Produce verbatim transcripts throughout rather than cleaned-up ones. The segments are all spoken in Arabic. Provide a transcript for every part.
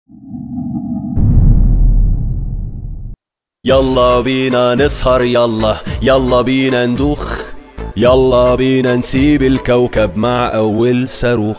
يلا بينا نسهر، يلا يلا بينا ندوخ، يلا بينا نسيب الكوكب مع أول صاروخ.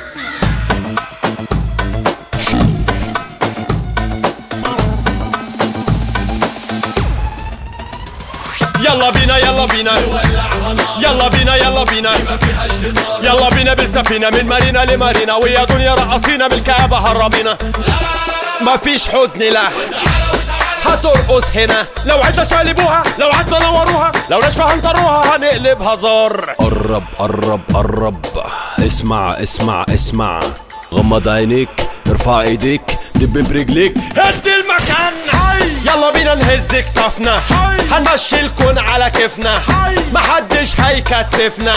يلا بينا يلا بينا يلا بينا يلا بينا يلا بينا بالسفينة من مارينا لمارينا، ويا دنيا رقصينا بالكعبة هربينا. مفيش حزن لا هترقص هنا، لو عدنا شالبوها، لو عدنا نوروها، لو نشفى هنطروها هنقلبها زار. قرب قرب قرب، اسمع اسمع اسمع، غمض عينيك، ارفع ايديك، دب برجليك، هد المكان. يلا بينا نهز كتافنا، هنمشي الكون على كيفنا، محدش هيكتفنا.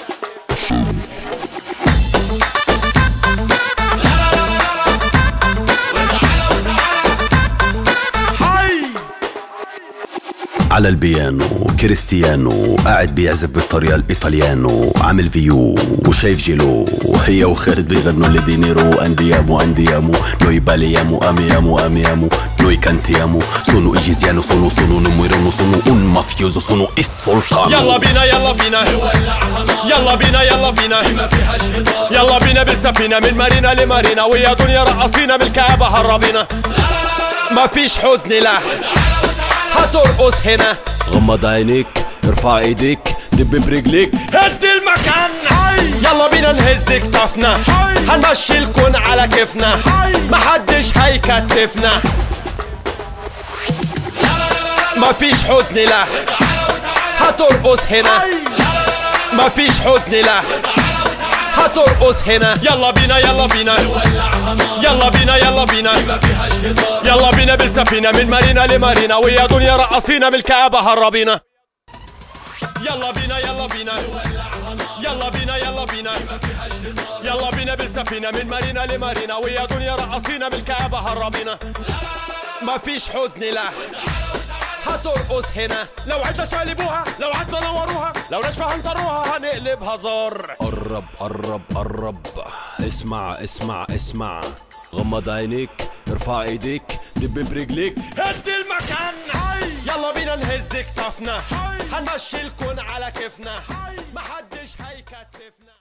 على البيانو كريستيانو قاعد بيعزف بالطريقة الإيطاليانو، عامل فيو وشايف جيلو، هي وخالد بيغنوا لدينيرو. أنديامو أنديامو نوي باليامو أميامو أميامو نوي كانتيامو سونو إيجيزيانو سونو سونو نمويرونو سونو un mafioso سونو السلطان. يلا بينا يلا بينا يلا بينا يلا بينا يلا بينا بالسفينة من مارينا لمارينا، ويا دنيا رقصينا بالكعبة هربينا. مفيش حزن لا هترقص هنا، غمض عينيك، ارفع ايديك، دب برجليك، هد المكان. يلا بينا نهز كتافنا، هنمشي الكون على كيفنا، محدش هيكتفنا. مفيش حزن لا هترقص هنا، مفيش حزن لا هترقص هنا. يلا بينا يلا بينا يلا بينا يلا بينا يلا بينا بالسفينة من مارينا لمارينا، ويا دنيا رقصينا بالكعبة هربينا. يلا بينا يلا بينا يلا بينا يلا بينا يلا بينا بالسفينة من مارينا لمارينا، ويا دنيا رقصينا بالكعبة هربينا. مفيش حزن لا هترقص هنا، لو عدنا شالبوها، لو عدنا نوروها، لو نشفى هنطروها هنقلبها زار. قرب قرب قرب، اسمع اسمع اسمع، غمض عينيك، ارفع ايديك، دب برجليك، هد المكان. يلا بينا نهز كتافنا، هنمشي الكون على كيفنا، محدش هيكتفنا.